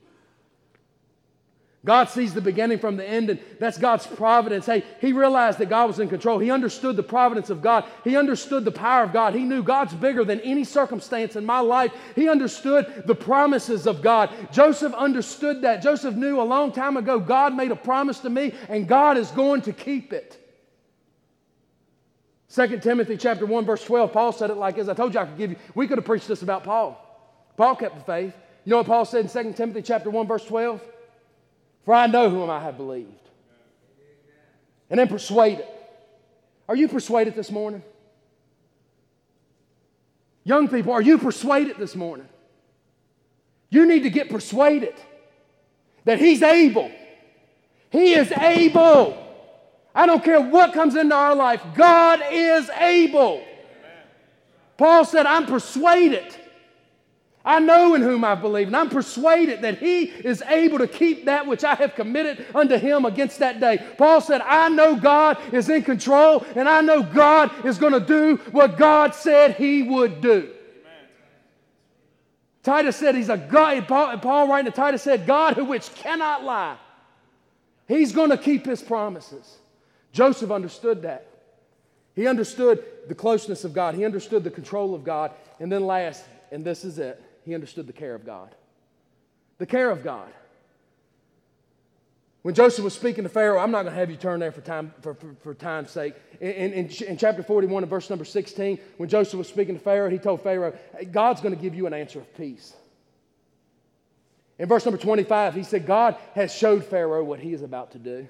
S2: God sees the beginning from the end, and that's God's providence. Hey, He realized that God was in control. He understood the providence of God. He understood the power of God. He knew God's bigger than any circumstance in my life. He understood the promises of God. Joseph understood that. Joseph knew a long time ago God made a promise to me, and God is going to keep it. Second Timothy chapter one, verse twelve, Paul said it like this. I told you I could give you, we could have preached this about Paul. Paul kept the faith. You know what Paul said in Second Timothy chapter one, verse twelve? For I know whom I have believed, and am persuaded. Are you persuaded this morning? Young people, are you persuaded this morning? You need to get persuaded that He's able. He is able. I don't care what comes into our life. God is able. Amen. Paul said, I'm persuaded. I know in whom I believe, and I'm persuaded that He is able to keep that which I have committed unto Him against that day. Paul said, I know God is in control, and I know God is going to do what God said He would do. Amen. Titus said He's a God, Paul, Paul writing to Titus said, God who which cannot lie. He's going to keep His promises. Joseph understood that. He understood the closeness of God. He understood the control of God. And then last, and this is it, he understood the care of God. The care of God. When Joseph was speaking to Pharaoh, I'm not going to have you turn there for time for, for, for time's sake. In, in, in chapter forty-one and verse number sixteen, when Joseph was speaking to Pharaoh, he told Pharaoh, hey, God's going to give you an answer of peace. In verse number twenty-five, he said, God has showed Pharaoh what he is about to do.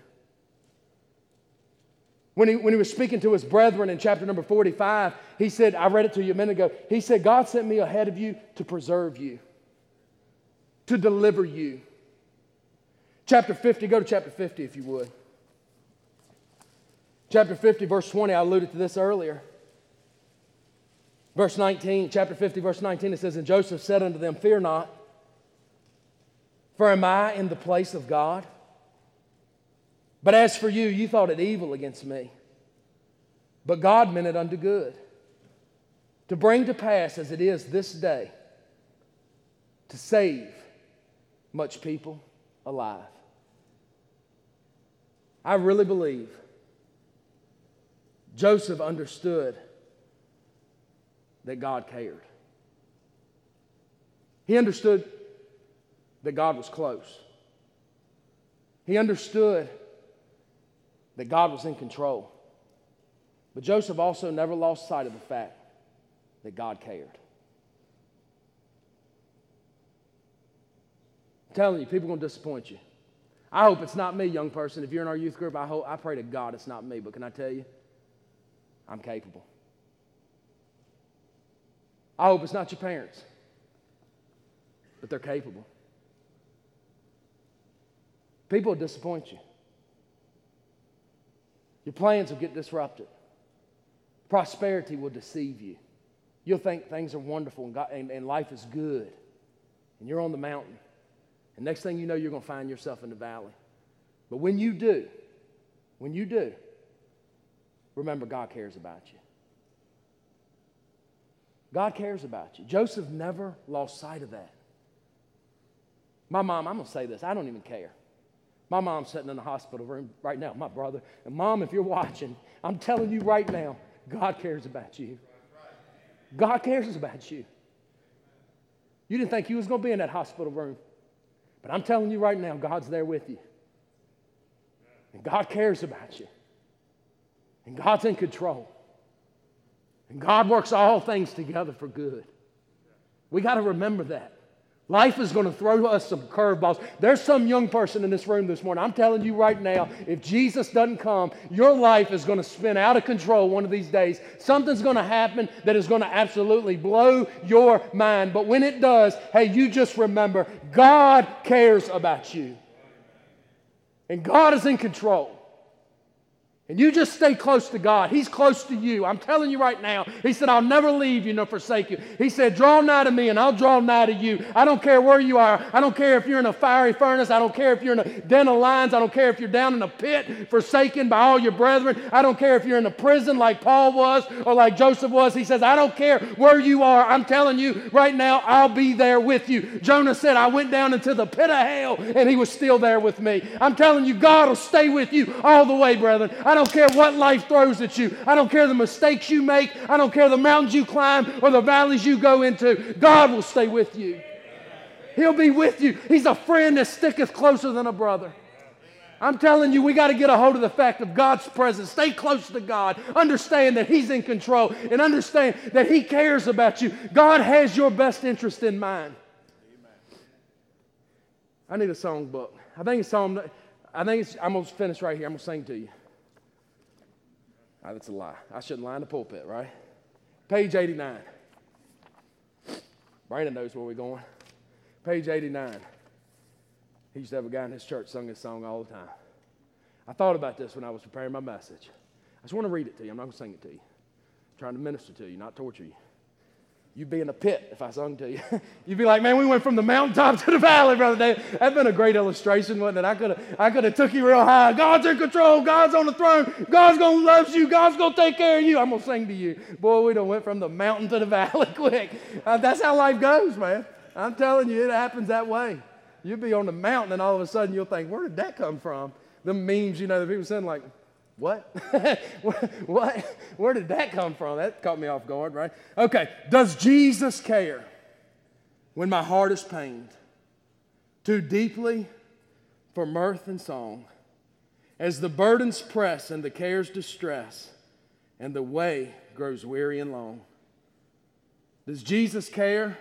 S2: When he, when he was speaking to his brethren in chapter number forty-five, he said, I read it to you a minute ago, he said, God sent me ahead of you to preserve you, to deliver you. Chapter fifty, go to chapter fifty if you would. Chapter fifty, verse twenty, I alluded to this earlier. Verse nineteen, chapter fifty, verse nineteen, it says, and Joseph said unto them, fear not, for am I in the place of God? But as for you, you thought it evil against me. But God meant it unto good, to bring to pass as it is this day, to save much people alive. I really believe Joseph understood that God cared. He understood that God was close. He understood that God was in control. But Joseph also never lost sight of the fact that God cared. I'm telling you, people are going to disappoint you. I hope it's not me, young person. If you're in our youth group, I hope I pray to God it's not me. But can I tell you, I'm capable. I hope it's not your parents, but they're capable. People will disappoint you. Your plans will get disrupted. Prosperity will deceive you. You'll think things are wonderful and, God, and, and life is good. And you're on the mountain. And next thing you know, you're going to find yourself in the valley. But when you do, when you do, remember God cares about you. God cares about you. Joseph never lost sight of that. My mom, I'm going to say this, I don't even care. My mom's sitting in the hospital room right now, my brother. And Mom, if you're watching, I'm telling you right now, God cares about you. God cares about you. You didn't think you was going to be in that hospital room. But I'm telling you right now, God's there with you. And God cares about you. And God's in control. And God works all things together for good. We got to remember that. Life is going to throw us some curveballs. There's some young person in this room this morning. I'm telling you right now, if Jesus doesn't come, your life is going to spin out of control one of these days. Something's going to happen that is going to absolutely blow your mind. But when it does, hey, you just remember, God cares about you. And God is in control. And you just stay close to God. He's close to you. I'm telling you right now. He said, I'll never leave you nor forsake you. He said, draw nigh to me and I'll draw nigh to you. I don't care where you are. I don't care if you're in a fiery furnace. I don't care if you're in a den of lions. I don't care if you're down in a pit forsaken by all your brethren. I don't care if you're in a prison like Paul was or like Joseph was. He says, I don't care where you are. I'm telling you right now, I'll be there with you. Jonah said, I went down into the pit of hell and he was still there with me. I'm telling you, God will stay with you all the way, brethren. I don't care what life throws at you. I don't care the mistakes you make. I don't care the mountains you climb or the valleys you go into. God will stay with you. He'll be with you. He's a friend that sticketh closer than a brother. I'm telling you, we got to get a hold of the fact of God's presence. Stay close to God. Understand that He's in control and understand that He cares about you. God has your best interest in mind. I need a songbook. I think it's song. I think it's, I'm going to finish right here. I'm going to sing to you. Oh, that's a lie. I shouldn't lie in the pulpit, right? Page eighty-nine. Brandon knows where we're going. Page eighty-nine. He used to have a guy in his church sung this song all the time. I thought about this when I was preparing my message. I just want to read it to you. I'm not going to sing it to you. I'm trying to minister to you, not torture you. You'd be in a pit if I sung to you. You'd be like, man, we went from the mountaintop to the valley, Brother David. That'd been a great illustration, wasn't it? I could have I could have took you real high. God's in control. God's on the throne. God's going to love you. God's going to take care of you. I'm going to sing to you. Boy, we done went from the mountain to the valley quick. Uh, that's how life goes, man. I'm telling you, it happens that way. You'll be on the mountain, and all of a sudden you'll think, where did that come from? The memes, you know, the people saying like, what? What? Where did that come from? That caught me off guard, right? Okay. Does Jesus care when my heart is pained too deeply for mirth and song, as the burdens press and the cares distress, and the way grows weary and long? Does Jesus care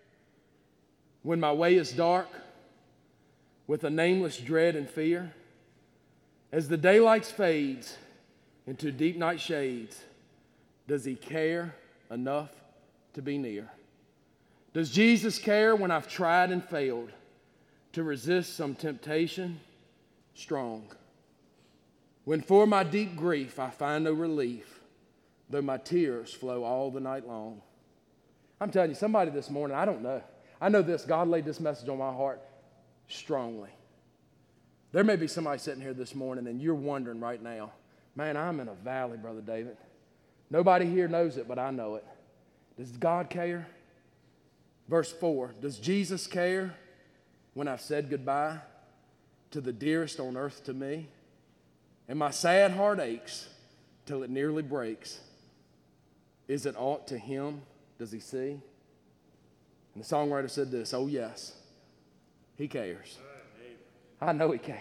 S2: when my way is dark with a nameless dread and fear? As the daylight fades into deep night shades, does He care enough to be near? Does Jesus care when I've tried and failed to resist some temptation strong? When for my deep grief I find no relief, though my tears flow all the night long? I'm telling you, somebody this morning, I don't know. I know this, God laid this message on my heart strongly. There may be somebody sitting here this morning and you're wondering right now, man, I'm in a valley, Brother David. Nobody here knows it, but I know it. Does God care? Verse four, does Jesus care when I've said goodbye to the dearest on earth to me? And my sad heart aches till it nearly breaks. Is it aught to Him? Does He see? And the songwriter said this, oh yes, He cares. I know He cares.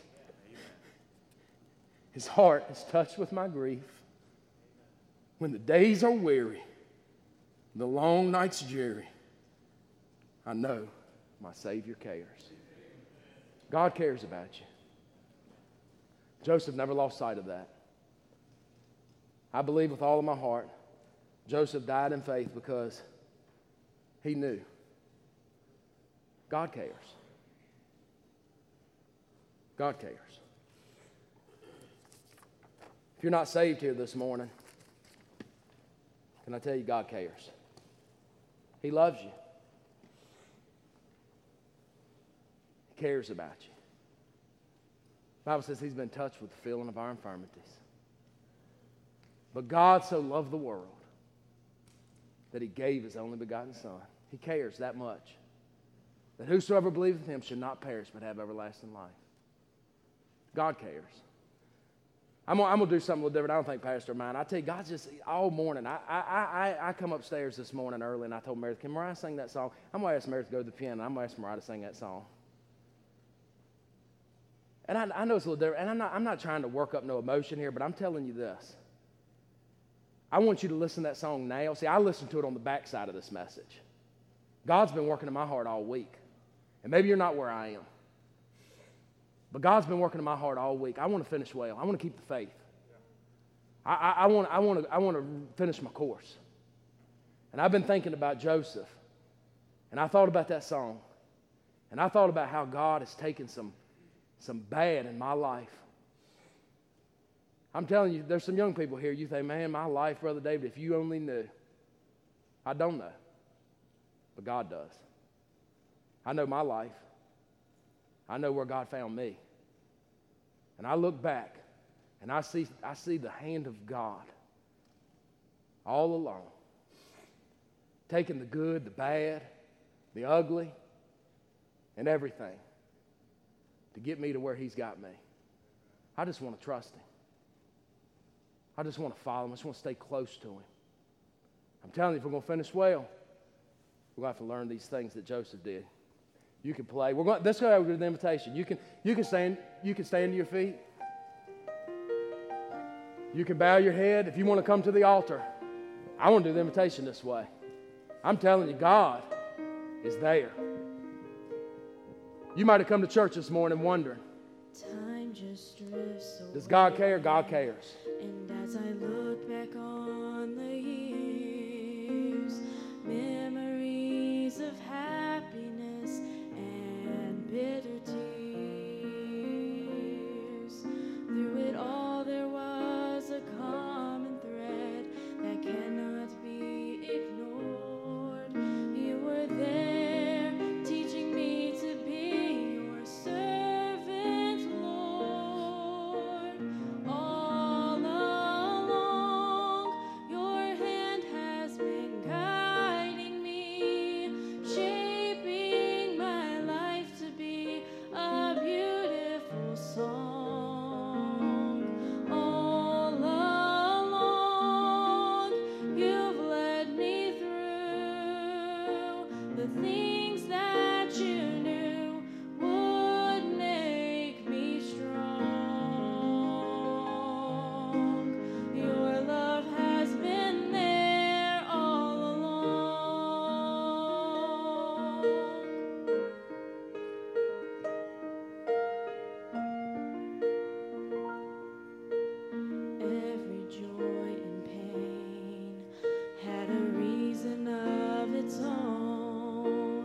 S2: His heart is touched with my grief. When the days are weary, the long nights dreary, I know my Savior cares. God cares about you. Joseph never lost sight of that. I believe with all of my heart, Joseph died in faith because he knew God cares. God cares. If you're not saved here this morning, can I tell you God cares? He loves you. He cares about you. The Bible says He's been touched with the feeling of our infirmities. But God so loved the world that he gave his only begotten Son. He cares that much. That whosoever believeth in him should not perish but have everlasting life. God cares. I'm gonna, I'm gonna do something a little different. I don't think Pastor mine. I tell you, God's just all morning. I, I, I, I come upstairs this morning early and I told Meredith, can Mariah sing that song? I'm gonna ask Meredith to go to the piano. I'm gonna ask Mariah to sing that song. And I, I know it's a little different. And I'm not, I'm not trying to work up no emotion here, but I'm telling you this. I want you to listen to that song now. See, I listened to it on the backside of this message. God's been working in my heart all week. And maybe you're not where I am. But God's been working in my heart all week. I want to finish well. I want to keep the faith. I, I, I, want, I, want to, I want to finish my course. And I've been thinking about Joseph. And I thought about that song. And I thought about how God has taken some, some bad in my life. I'm telling you, there's some young people here, you think, man, my life, Brother David, if you only knew. I don't know. But God does. I know my life. I know where God found me. And I look back, and I see, I see the hand of God all along, taking the good, the bad, the ugly, and everything to get me to where he's got me. I just want to trust him. I just want to follow him. I just want to stay close to him. I'm telling you, if we're going to finish well, we're going to have to learn these things that Joseph did. You can play. We're going. Let's go over to the invitation. You can. You can stand. You can stand to your feet. You can bow your head if you want to come to the altar. I want to do the invitation this way. I'm telling you, God is there. You might have come to church this morning wondering,
S1: Time just drifts away.
S2: Does God care? God cares.
S1: And as I look back on the years, memories of happiness and bitter tears, through it all there was a common thread that cannot be ignored. You were there teaching me to be your servant, Lord. All along, your hand has been guiding me, shaping my life to be a beautiful song. All along, you've led me through the things that you knew would make me strong. Your love has been there all along. Every joy and pain had a reason of its own.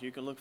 S3: You can look